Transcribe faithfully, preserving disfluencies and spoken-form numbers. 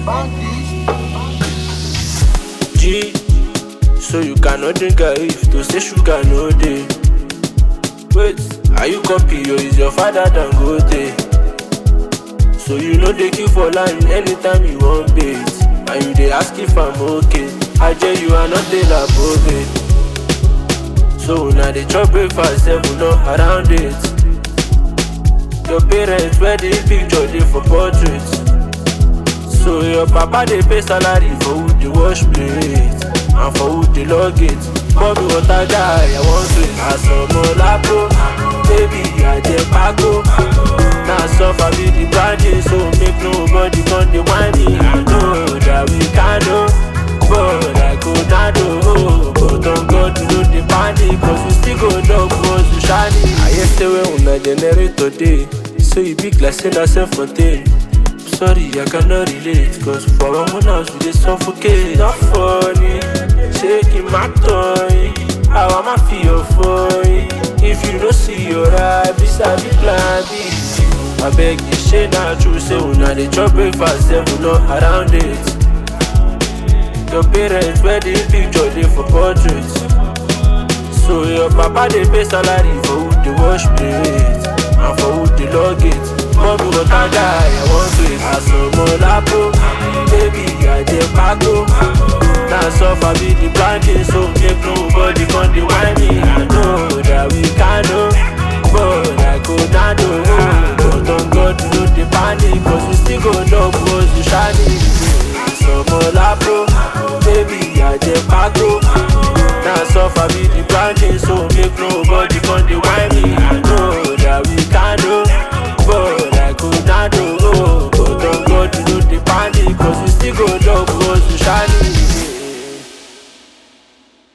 G, so you cannot drink a if to say sugar no day. Wait, are you copy or is your father than go day? So you know they kill for line anytime you want bait. And you they ask if I'm okay. I tell you are not the labobe. So now they chop breakfast seven up around it. Your parents wear the picture they for portraits. So your papa they pay salary for who they wash plate and for who they log it. Bobby water guy, I want to ask some more lapo. Baby, I dey pago. Now suffer be the branches, so make nobody come the whine me. I know that we can do, but I could not do. But on God to do the panic, cause we still go dog cause we shiny. I yesterday when I generate today, so you big like say that self-contained. Sorry, I cannot relate, cause for our own house we dey suffocate. Not funny, shaking my toy. How am I feel for it? If you don't see your eye, beside the plan B. I beg you, say not true, say una dey chop breakfast, seven up around it. Your parents wear the picture they for portraits. So your papa they pay salary for who they wash plate and for who they log it. Bobby water guy, I want to it. I saw more lapo, baby, I dey pago. Now suffer be the branches, so make nobody come the whine me. I know that we can do, but I could not do. But on God to do the panic, cause we still go dog cause we shiny. So more lapo, baby, I dey pago. Now suffer be the branches, so make nobody come the whine me. I know that we can do, but I could not do. But on God to do the panic, cause we still go dog